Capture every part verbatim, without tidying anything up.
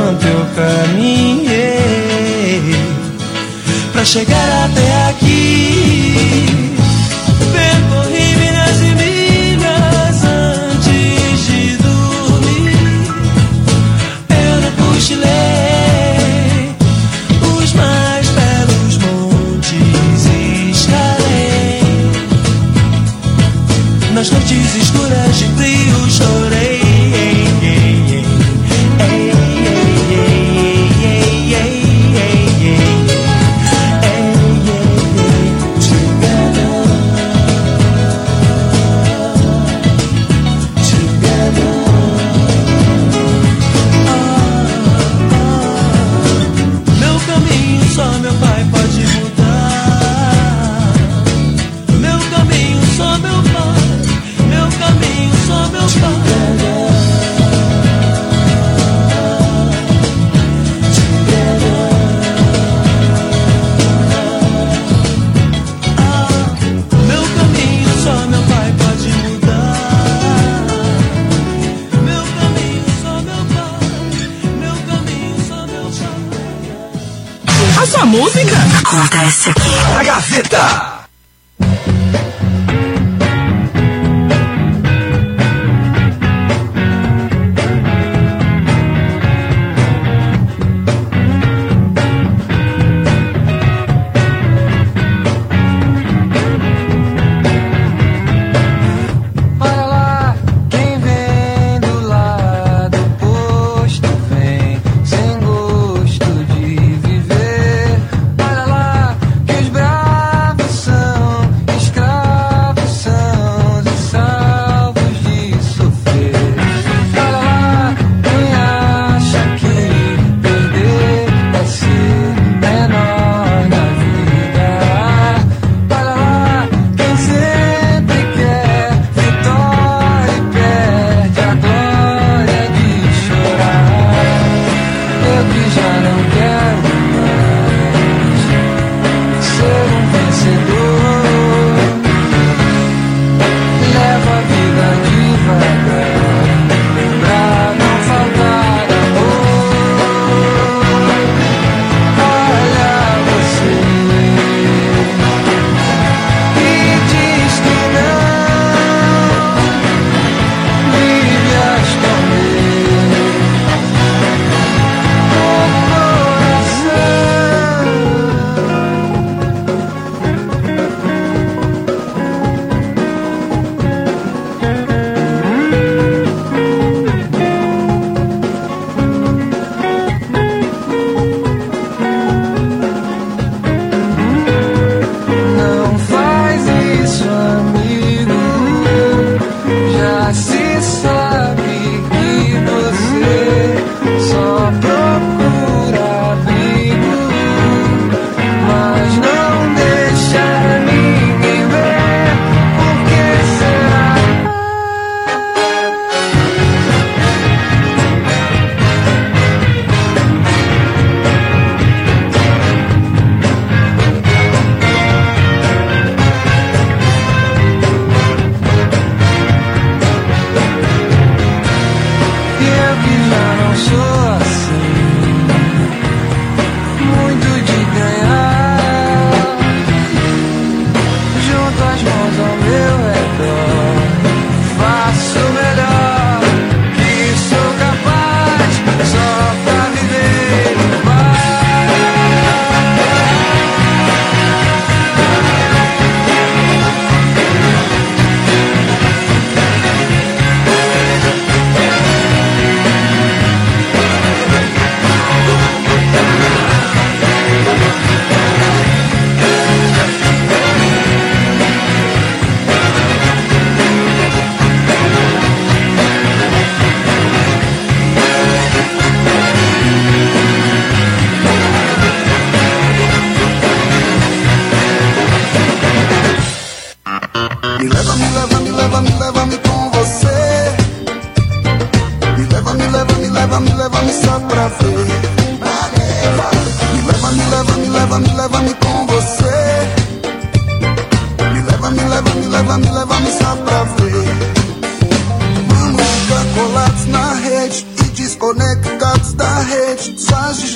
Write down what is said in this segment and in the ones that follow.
quanto eu caminhei pra chegar até aqui. Percorri milhas e milhas antes de dormir. Eu não cochilei os mais belos montes escalei. Nas noites escuras de frio chorei. Música acontece aqui. A Gazeta. Some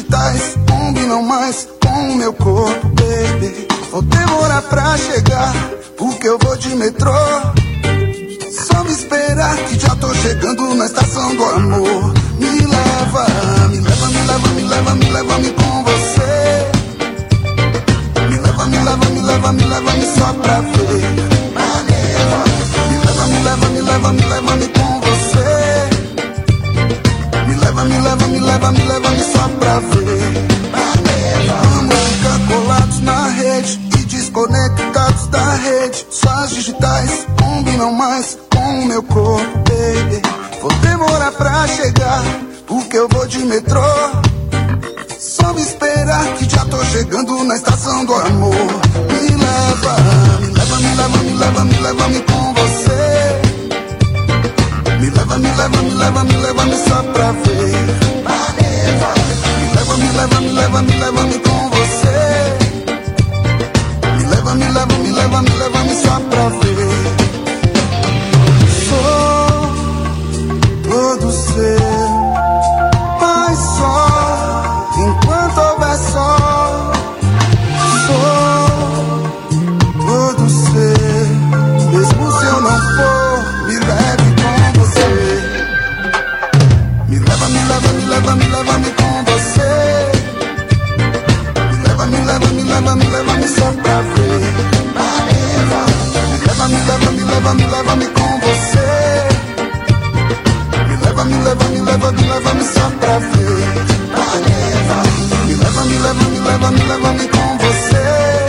digitais combinam mais com o meu corpo, baby. Vou demorar pra chegar, porque eu vou de metrô. Só me esperar que já tô chegando na estação do amor. Me leva, me leva, me leva, me leva, me leva-me com você. Me leva, me leva, me leva, me leva-me só pra ver. Me leva, me leva, me leva, me leva-me com você. Me leva, me leva, me leva, me leva-me só pra ver. Vamos ficar colados na rede e desconectados da rede. Suas digitais combinam mais com o meu corpo, baby. Vou demorar pra chegar, porque eu vou de metrô. Só me esperar que já tô chegando na estação do amor. Me leva, me leva, me leva, me leva, me leva-me com você. Me leva, me leva, me leva, me leva-me só pra ver. Me leva, me leva, me leva, me leva-me com você. Me leva, me leva, me leva, me leva-me só pra ver. Sou todo seu, mas só enquanto houver sol. Sou todo seu, mesmo se eu não for, me leve com você. Me leva, me leva, me leva, me leva-me com você. Me leva, me leva, me leva, me leva-me só pra ver. Me leva, me leva, me leva, me leva-me com você. Me leva, me leva, me leva, me leva-me só pra ver. Me leva, me leva, me leva, me leva-me com você.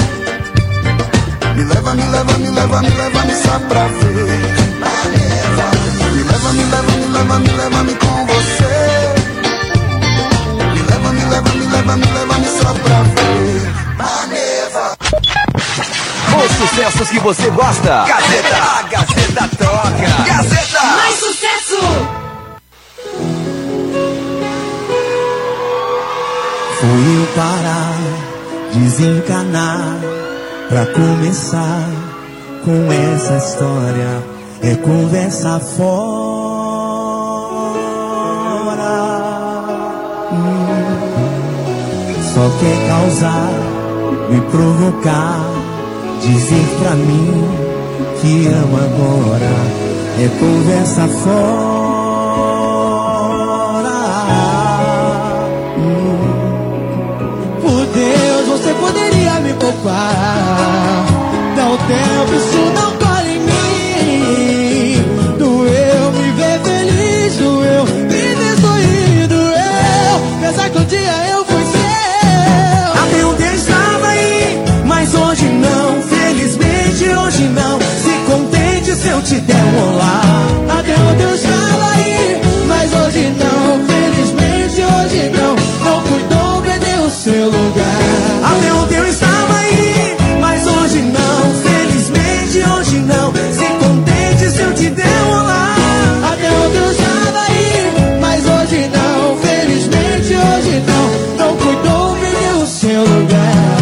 Me leva, me leva, me leva, me leva-me só pra ver. Me leva, me leva, me leva, me leva-me com você. Me leva, me leva, me leva, me leva-me só pra ver. Os sucessos que você gosta. Gazeta, a Gazeta toca. Gazeta, mais sucesso. Fui eu parar, desencanar, pra começar com essa história. É conversa fora. Hum. Só quer causar, me provocar, dizer pra mim que ama agora. É conversa fora. Hum. Por Deus, você poderia me poupar. Dá um tempo, isso não cola em mim. Doeu me ver feliz, doeu me ver sorrir, doeu pensar que um dia eu fui seu. Até ontem eu estava aí, mas hoje não. Felizmente hoje não. Se contente se eu te der um olá. Até ontem eu estava aí, mas hoje não. Felizmente hoje não. Não cuidou, perdeu o seu lugar. Até ontem eu estava aí, mas hoje não. Felizmente hoje não. Se contente se eu te der um olá. Até ontem eu estava aí, mas hoje não. Felizmente hoje não. Não cuidou, perdeu o seu lugar.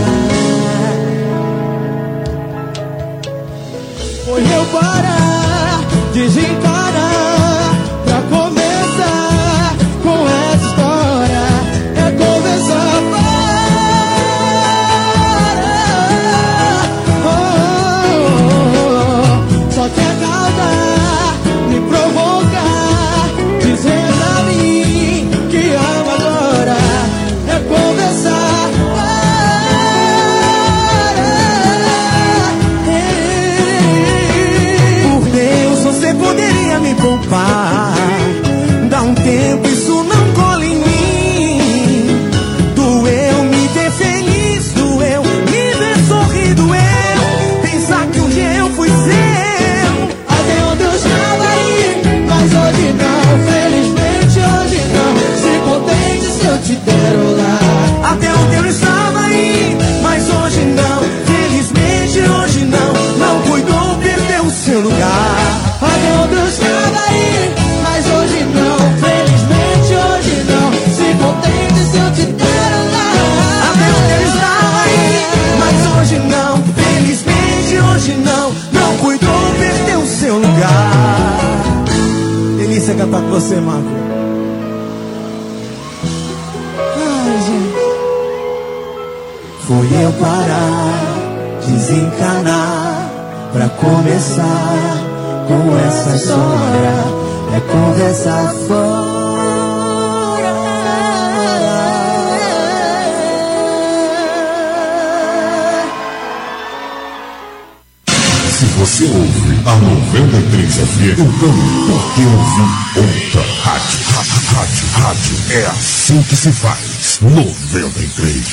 Foi eu parar, desencarar, pra começar com essa história. É conversar fora. Oh, oh, oh. Só quer causar, me provocar, dizer pra mim que ama agora. É conversar fora. Por Deus, você poderia me poupar. Dá um tempo, isso não cola em mim. Doeu me ver feliz, doeu me ver sorrir, doeu pensar que um dia eu fui seu. Até onde eu estava aí, mas hoje não. Felizmente hoje não. Se contente se eu te der olá. Até onde eu estava aí, mas hoje não. Felizmente hoje não. Não cuidou, perdeu o seu lugar. Até onde eu estava aí, mas hoje não. Felizmente hoje não. Se contente se eu te der olá. Até onde eu estava aí, mas hoje não. Felizmente hoje não. Não cuidou, perdeu o seu lugar. Delícia cantar com você, Marco. Ai, foi eu parar, desencanar, pra começar com essa história, é conversa fora. Se você ouve a noventa e três F M, então por que ouvir outra rádio? Rádio, rádio, rádio, é assim que se faz. noventa e três.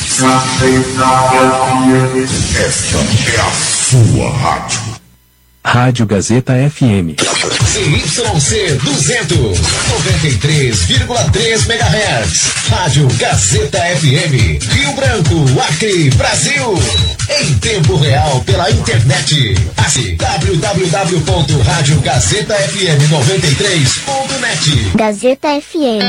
Esta é a sua rádio. Rádio Gazeta F M. C Y C duzentos, noventa e três vírgula três megahertz. Rádio Gazeta F M. Rio Branco, Acre, Brasil. Em tempo real pela internet. Acesse w w w ponto rádio gazeta f m noventa e três ponto net. Gazeta F M.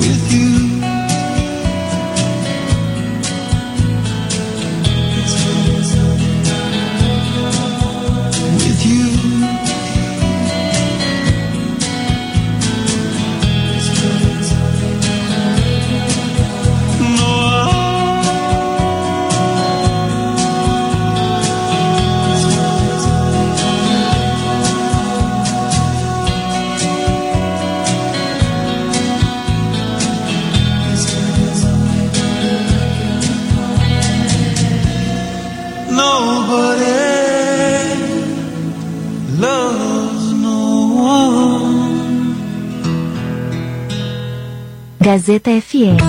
With you. Gazeta F M.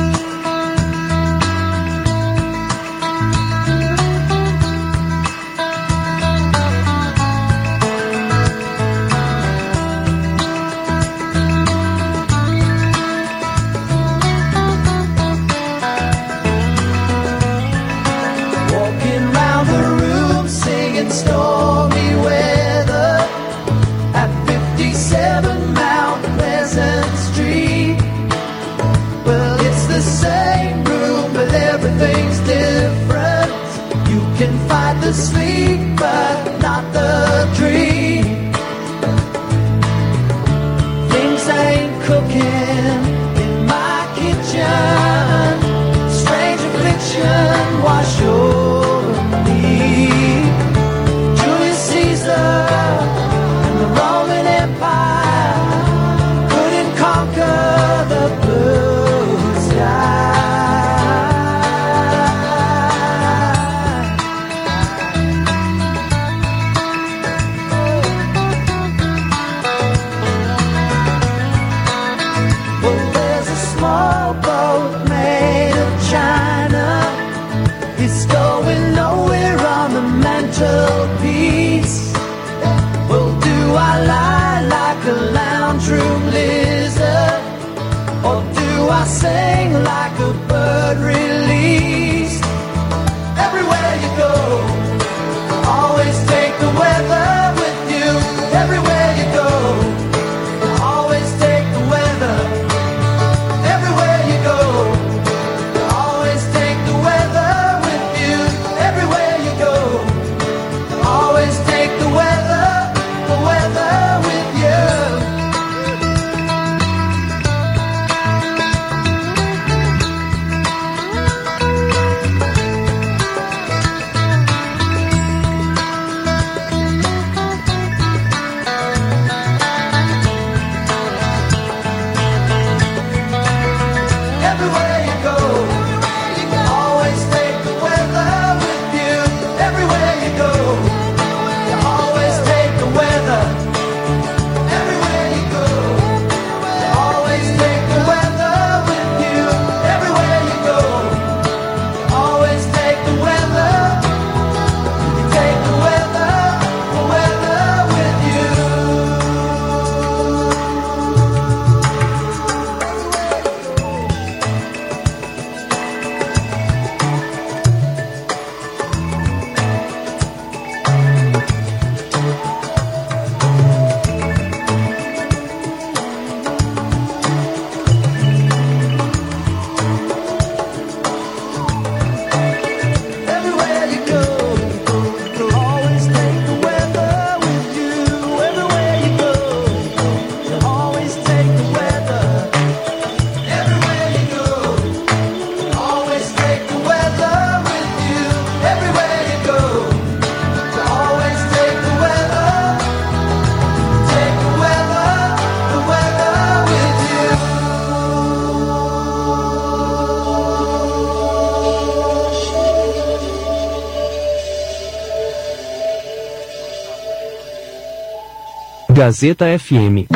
Gazeta F M.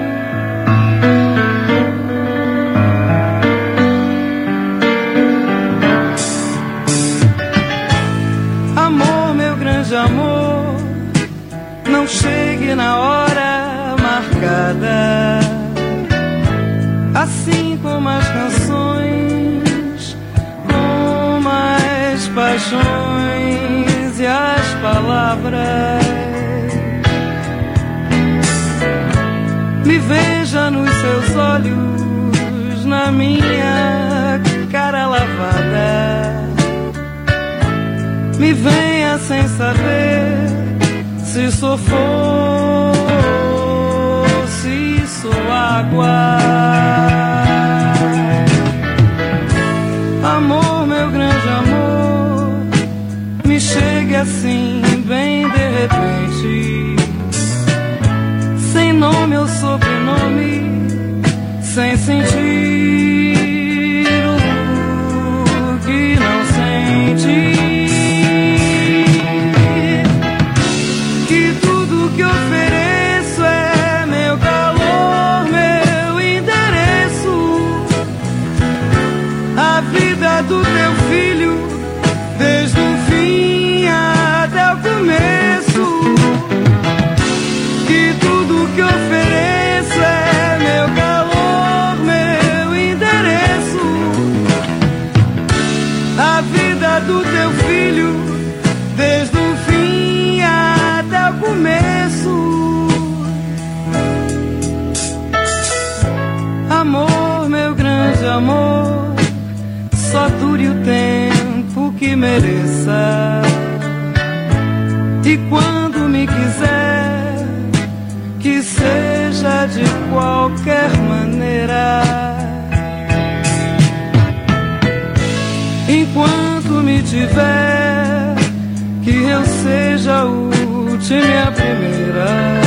Amor, meu grande amor, não chegue na hora marcada, assim como as canções, como as paixões e as palavras. Me veja nos seus olhos, na minha cara lavada. Me venha sem saber se sou fogo, se sou água. Amor, meu grande amor, me chegue assim, bem de repente, sem nome ou sobrenome, sem sentir o que não sente. Que tudo que ofereço é meu calor, meu endereço, teu filho, desde o fim até o começo. Que tudo que ofereço é meu calor, meu endereço. A vida do teu filho, desde o fim até o começo. Amor, meu grande amor, só dure o tempo que mereça. E quando me quiser, que seja de qualquer maneira. Enquanto me tiver, que eu seja a última e a primeira.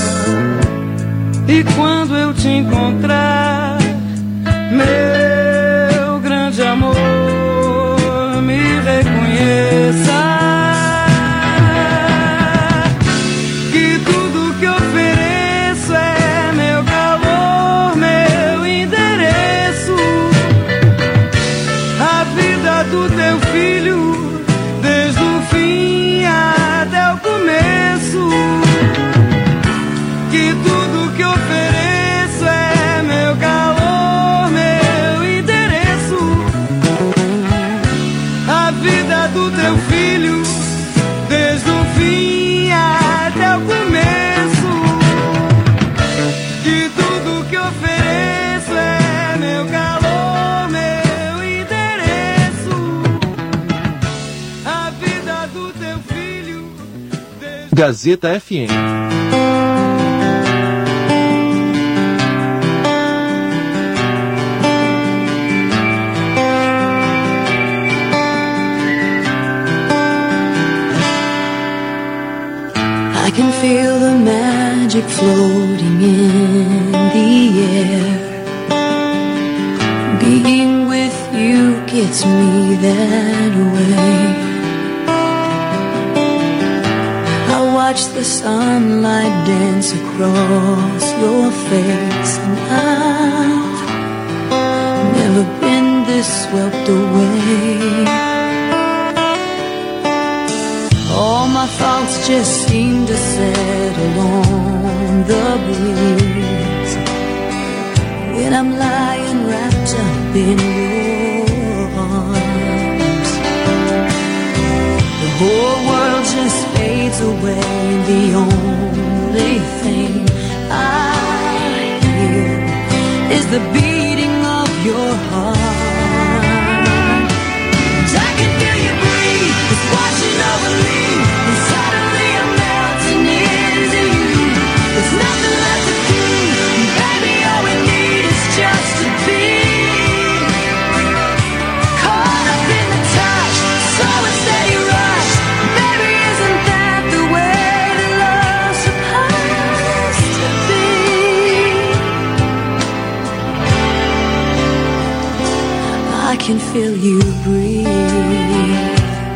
E quando eu te encontrar, meu grande amor, me reconheça. Que tudo que ofereço é meu calor, meu endereço. A vida do teu filho, desde o fim até o começo. Que tudo que ofereço é meu calor, meu endereço. A vida do teu filho, desde o fim até o começo. Que tudo que ofereço é meu calor, meu endereço. A vida do teu filho, desde... Gazeta F M. I can feel the magic floating in the air. Being with you gets me that way. I watch the sunlight dance across your face, and I've never been this swept away. All my thoughts just seem to settle on the breeze when I'm lying wrapped up in your arms. The whole world just fades away, and the only thing I hear is the beating of your heart. And I can feel you breathe, it's washing over me. There's nothing left to prove, baby, all we need is just to be caught up in the touch, slow and steady rush. Baby, isn't that the way that love's supposed to be? I can feel you breathe.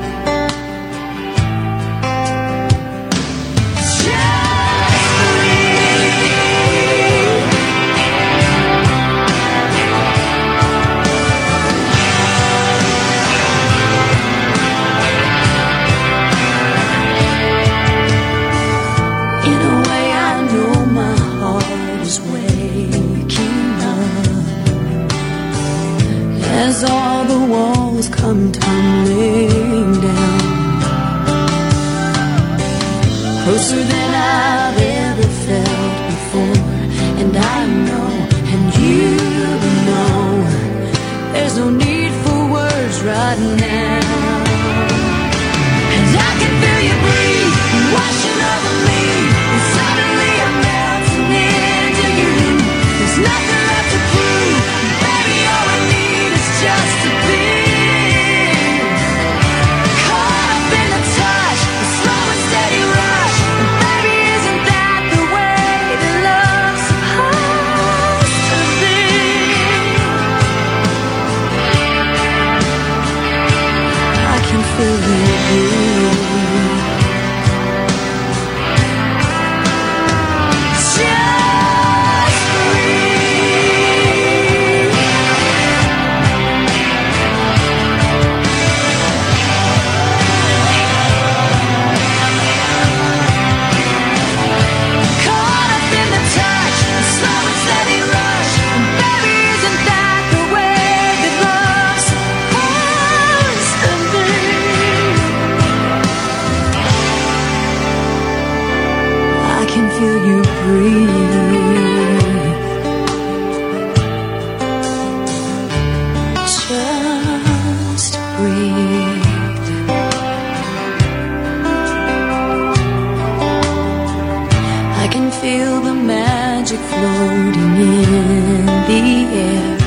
As all the walls come tumbling down, closer than I've ever felt before. And I know, and you know, there's no need for words right now. And I can feel you breathe, washing over me, and suddenly I'm melting into you. There's nothing left to prove, baby, all we need is just to be caught up in the touch, the slow and steady rush. And baby, isn't that the way that love's supposed to be? I can feel you breathe. Just breathe. breathe. I can feel the magic floating in the air.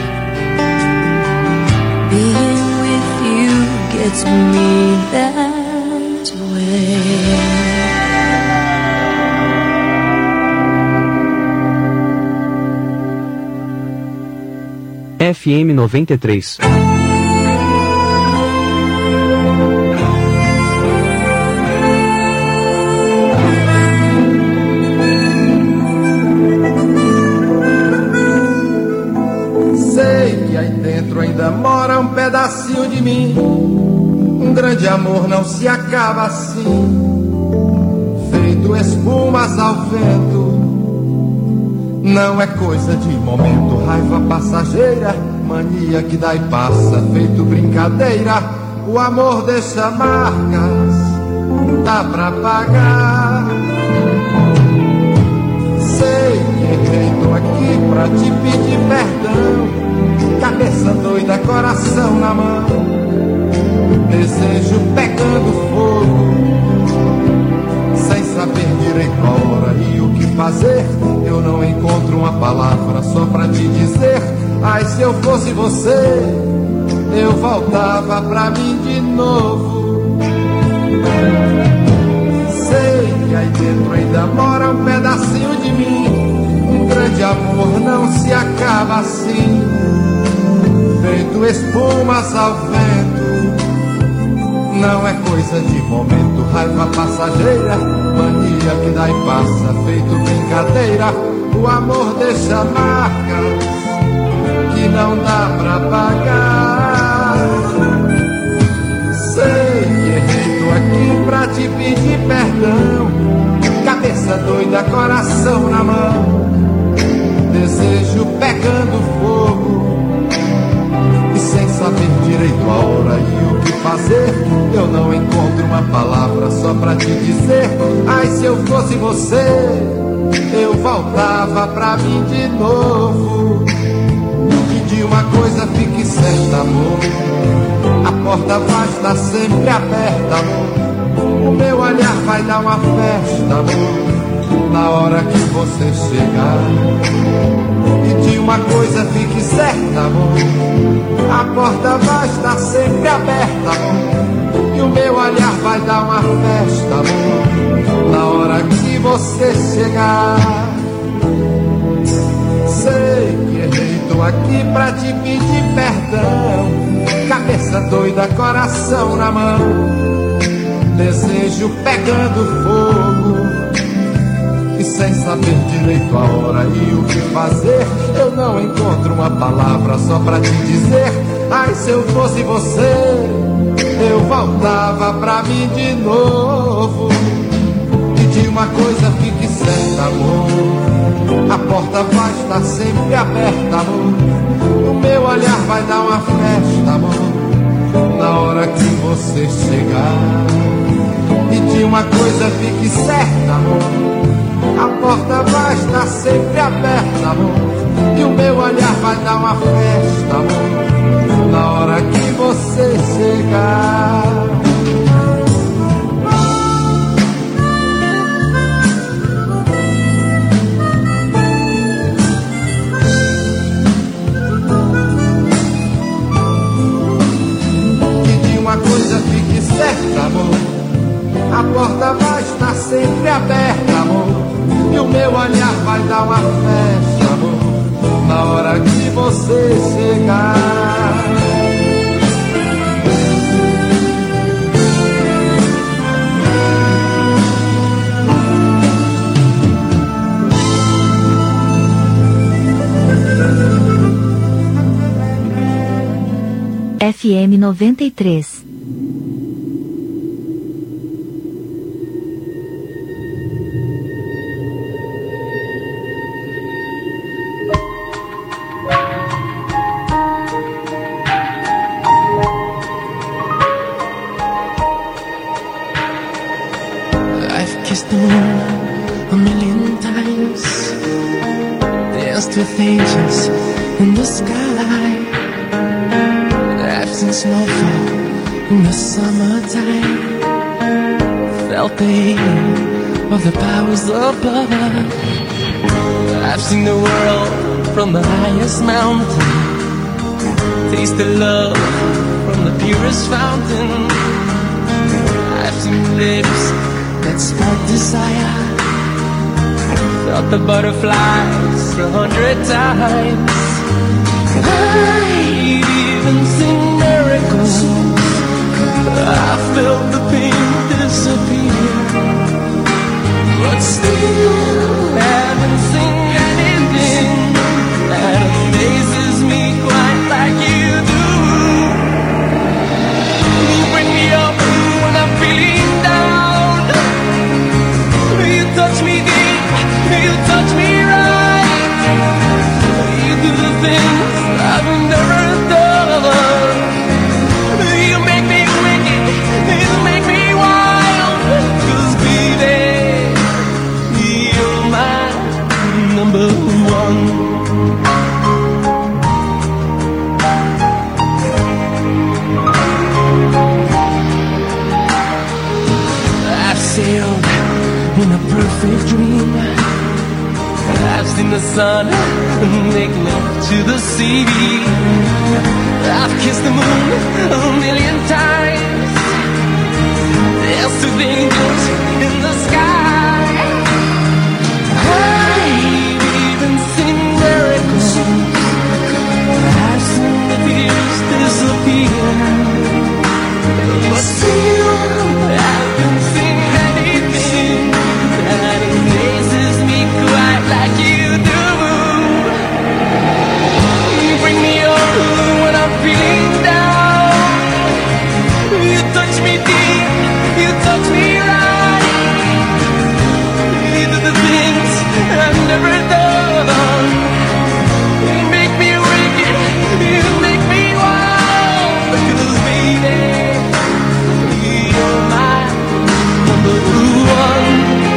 Being with you gets me that way. F M noventa e três. Sei que aí dentro ainda mora um pedacinho de mim. Um grande amor não se acaba assim, feito espumas ao vento. Não é coisa de momento, raiva passageira, mania que dá e passa, feito brincadeira. O amor deixa marcas, dá pra pagar. Sei que errei, tô aqui pra te pedir perdão. Cabeça doida, coração na mão, desejo pegando fogo, sem saber direito a hora e o que fazer. Eu não encontro uma palavra só pra te dizer: ai, se eu fosse você, eu voltava pra mim de novo. Sei que aí dentro ainda mora um pedacinho de mim. Um grande amor não se acaba assim, feito espumas ao vento. Não é coisa de momento, raiva passageira, mania que dá e passa, feito brincadeira. O amor deixa marcas que não dá pra pagar. Sei que errei, tô aqui pra te pedir perdão. Cabeça doida, coração na mão, desejo pegando fogo, e sem saber direito a hora e o que fazer. Eu não encontro uma palavra só pra te dizer: ai, se eu fosse você, eu voltava pra mim de novo. E de uma coisa fique certa, amor, a porta vai estar sempre aberta, amor. O meu olhar vai dar uma festa, amor, na hora que você chegar. E de uma coisa fique certa, amor, a porta vai estar sempre aberta, amor, e o meu olhar vai dar uma festa, amor, na hora que você chegar. Sei que errei, tô aqui pra te pedir perdão. Cabeça doida, coração na mão, desejo pegando fogo, e sem saber direito a hora e o que fazer. Eu não encontro uma palavra só pra te dizer: ai, se eu fosse você, eu voltava pra mim de novo. E de uma coisa fique certa, amor, a porta vai estar sempre aberta, amor. O meu olhar vai dar uma festa, amor, na hora que você chegar. E de uma coisa fique certa, amor, a porta vai estar sempre aberta, amor, e o meu olhar vai dar uma festa, amor, na hora que você chegar. E de uma coisa fique certa, amor, a porta vai estar sempre aberta, amor, e o meu olhar vai dar uma festa, amor, na hora que você chegar. F M noventa e três. kissed the moon a million times, danced with angels in the sky. I've seen snowfall in the summertime. Felt the heat of the powers above. I've seen the world from the highest mountain, tasted love from the purest fountain. I've seen lips that spark desire, felt the butterflies a hundred times. I've even seen miracles, I felt the pain disappear, but still haven't seen anything that amazes me quite like you do. You bring me up when I'm feeling down. You touch me deep, you touch me right. You do the things I've never done. You make me wicked, you make me wild. 'Cause baby, you're my number one. I've sailed in a perfect dream. I've seen the sun make love to the sea. I've kissed the moon a million times. There's two angels in the sky. I've even seen miracles. I've seen the tears disappear, but still I haven't seen anything that amazes me quite like you do. You bring me up when I'm feeling down. You touch me deep, you touch me right. You do the things I've never done. You make me wicked, you make me wild. 'Cause baby, you're my number one.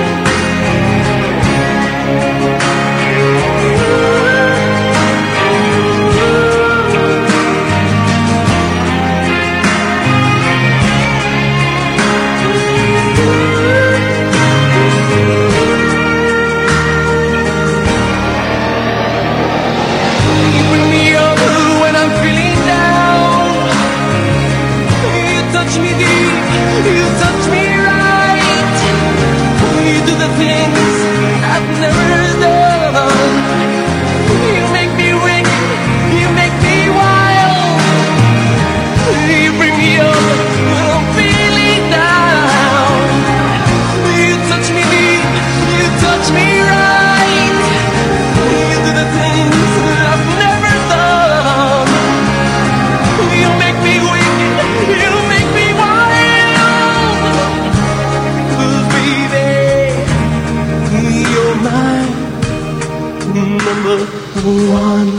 You bring me up when I'm feeling down. You touch me deep, you touch me right. You do the things I've never done. You make me wicked, you make me wild. You bring me up when I'm feeling down. You touch me deep, you touch me right. You do the things I've never done. You make me wicked, you make me wild. 'Cause baby, you're my number one.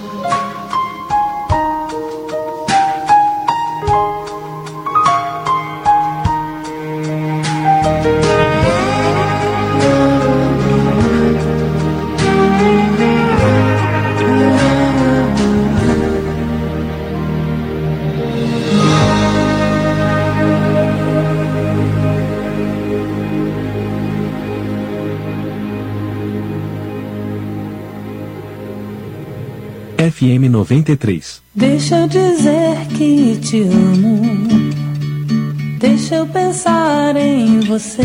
F M noventa e três. Deixa eu dizer que te amo. Deixa eu pensar em você.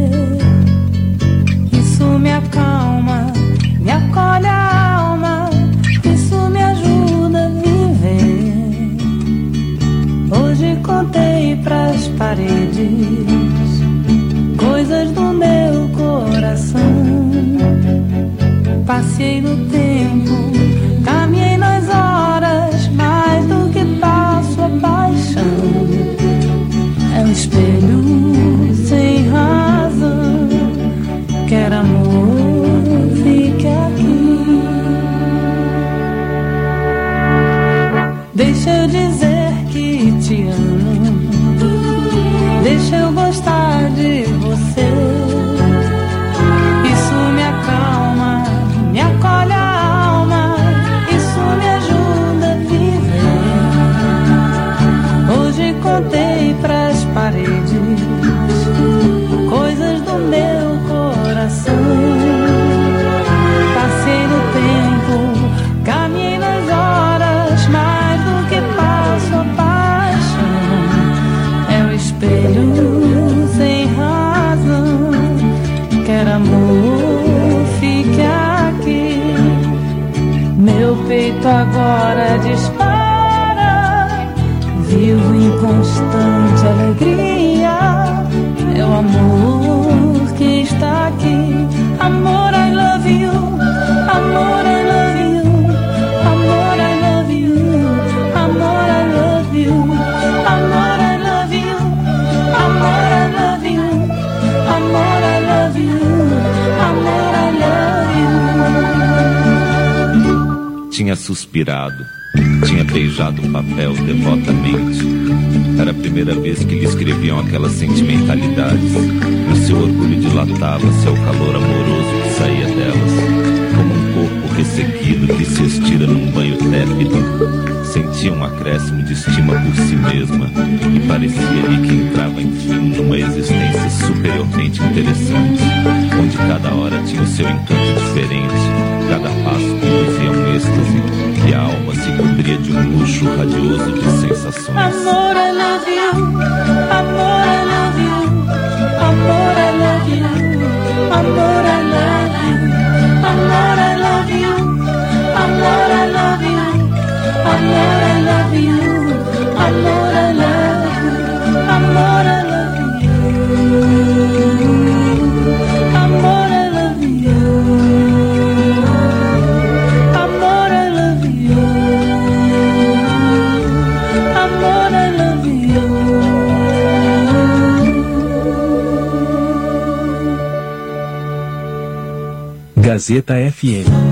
Isso me acalma, me acolhe a alma. Isso me ajuda a viver. Hoje contei pras paredes coisas do meu coração. Passei no tempo, caminhei nas horas, mais do que passo a paixão. É um espelho sem razão, quer amor, fique aqui. Deixa eu dizer que te amo, deixa eu gostar de você. Isso me acalma, me acolhe a alma, isso me ajuda a viver. Hoje contei agora dispara. Vivo em constante alegria. Meu amor que está aqui. Amor, I love you. Amor, I love you. Amor, I love you. Amor, I love you. Amor, I love you. Amor, I love you. Amor, I love you. Amor, I love you. Tinha suspirado, tinha beijado o papel devotamente. Era a primeira vez que lhe escreviam aquelas sentimentalidades. O seu orgulho dilatava-se ao calor amoroso que saía delas, como um corpo ressequido que se estira num banho tépido. Sentia um acréscimo de estima por si mesma e parecia-lhe que entrava enfim numa existência superiormente interessante, onde cada hora tinha o seu encanto diferente, cada passo conduzia a um êxtase e a alma se cobria de um luxo radioso de sensações. Amor, I love you. Amor, I love you. Amor, I love you. Amor, I love you. Amor, I love you. Amor, I love you. Amor, I love you. Amor, I love you. Amor, I love you. Amor, I love you. Amor, I love you. Amor, I love you. Gazeta F M.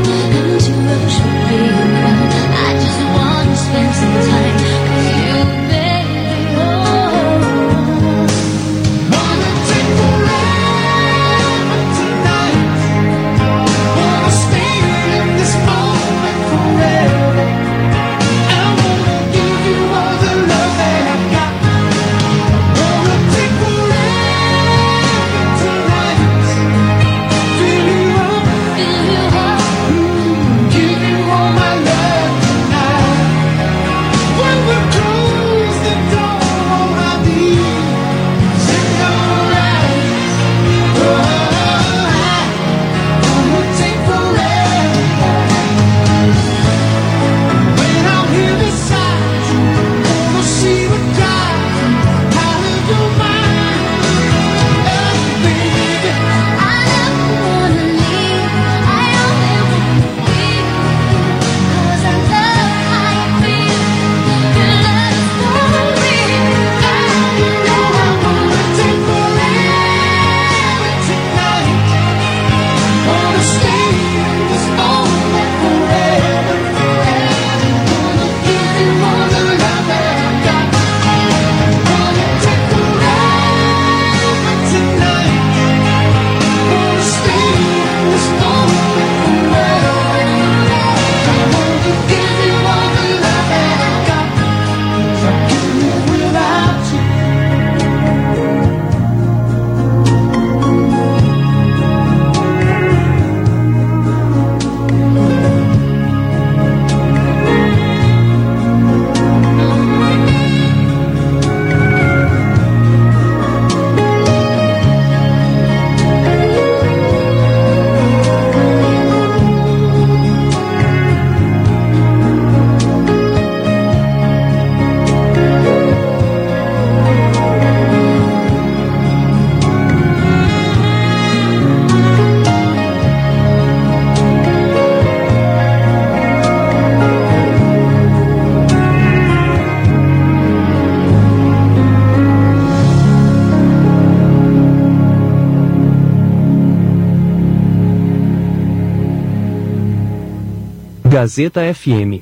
Spend some time, 'cause you've been Gazeta F M.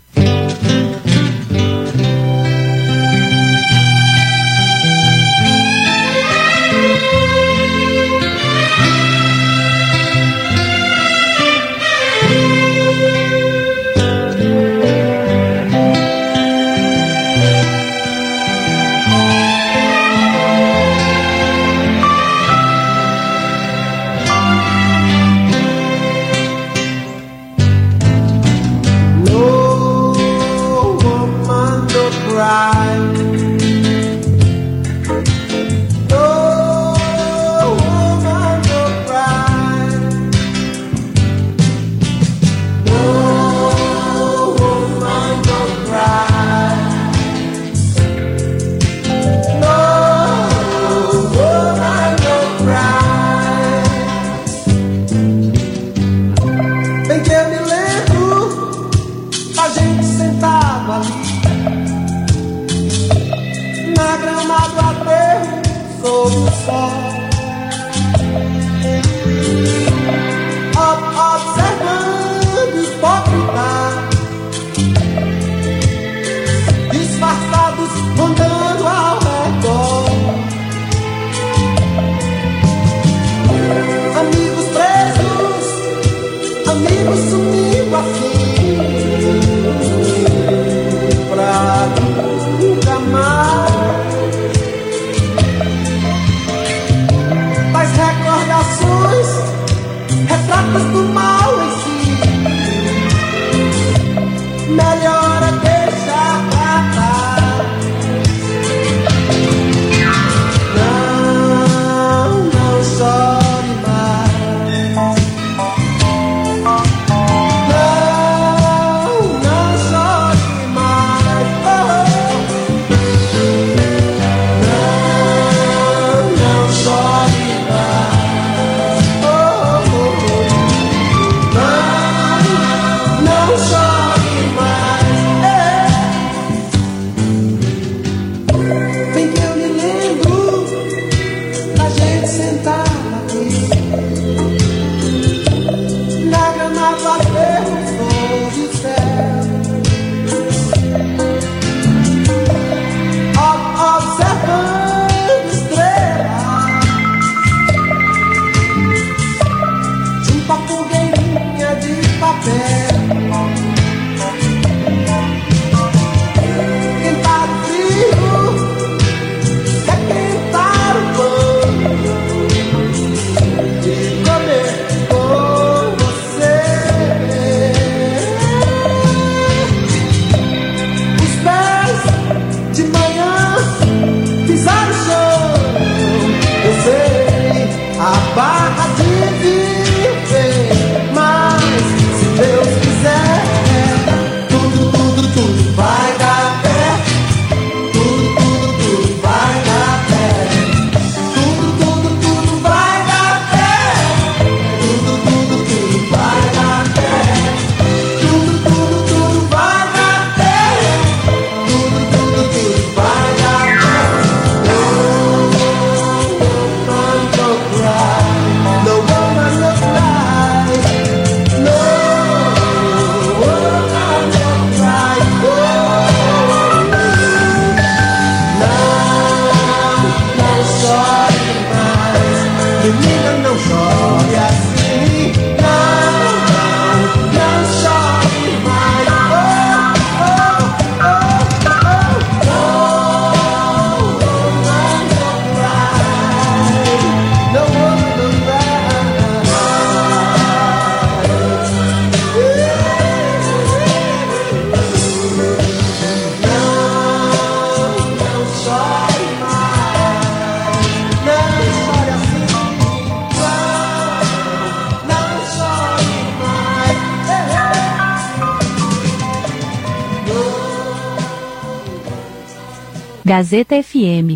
Gazeta F M.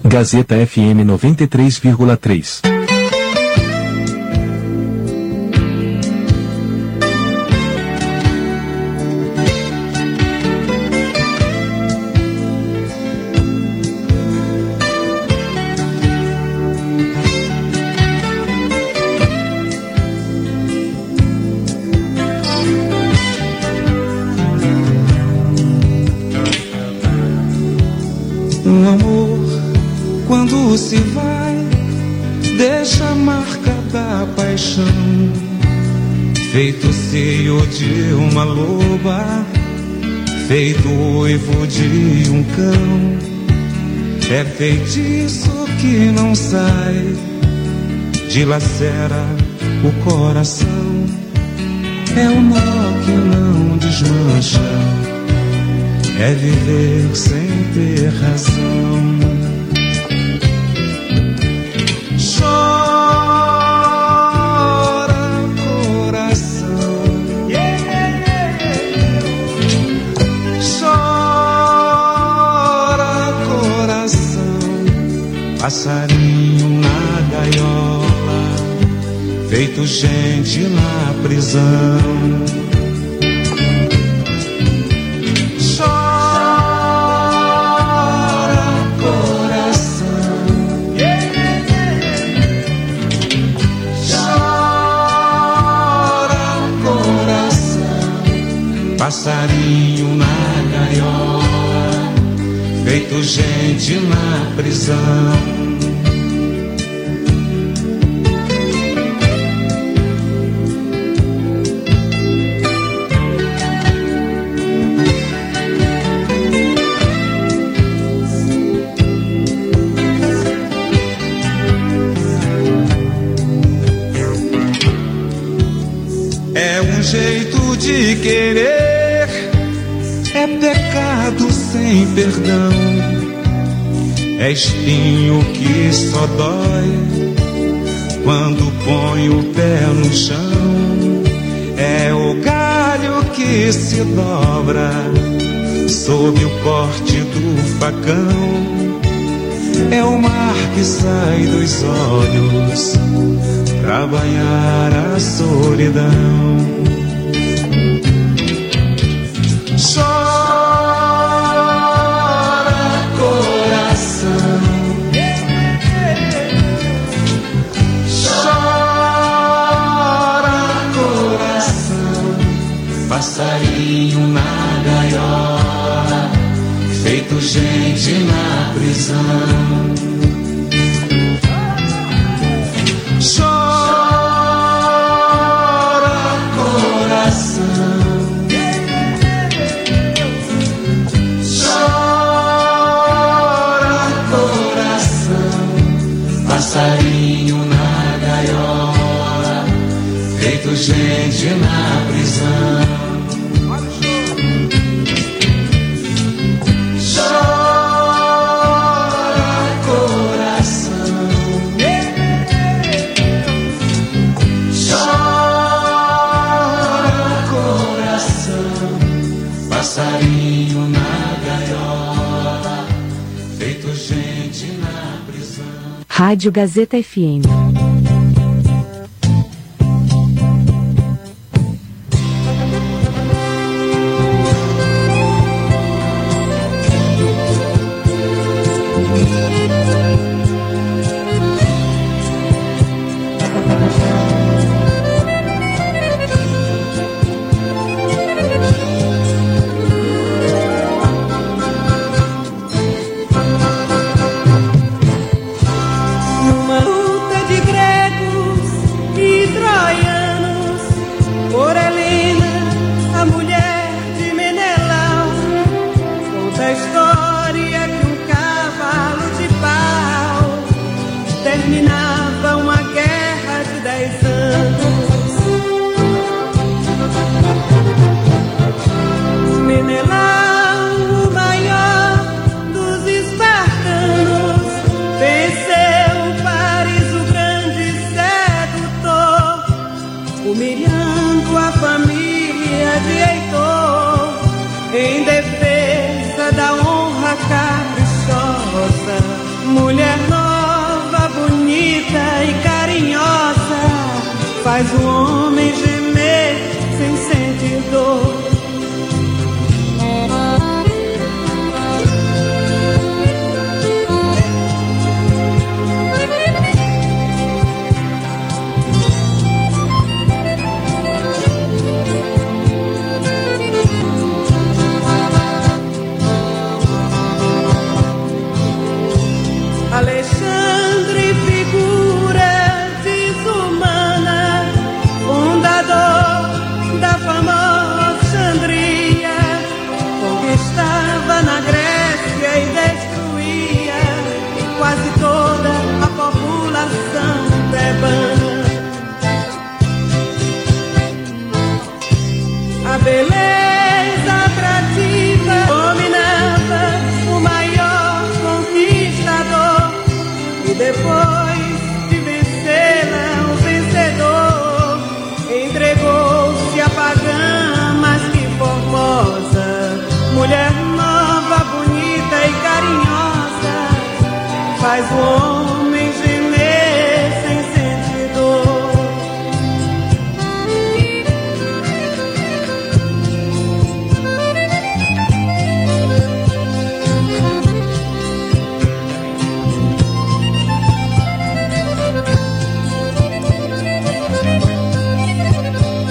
Gazeta F M noventa e três vírgula três. Um amor, quando se vai, deixa a marca da paixão, feito o seio de uma loba, feito o uivo de um cão. É feitiço que não sai, dilacera o coração. É o nó que não desmancha, é viver sem ter razão. Chora, coração, chora, coração. Passarinho na gaiola, feito gente na prisão. Passarinho na gaiola, feito gente na prisão. É um jeito de querer, é pecado sem perdão, é espinho que só dói quando põe o pé no chão, é o galho que se dobra sob o corte do facão, é o mar que sai dos olhos pra banhar a solidão. Passarinho na gaiola, feito gente na prisão. Chora, coração, chora, coração. Passarinho na gaiola, feito gente na prisão. Passarinho na gaiola, feito gente na prisão. Rádio Gazeta F M. Em defesa da honra caprichosa, mulher faz o homem gemer sem sentir dor. Alexandre, figura desumana, fundador da famosa Andria, conquistava na Grécia e destruía quase toda a população tebana. A beleza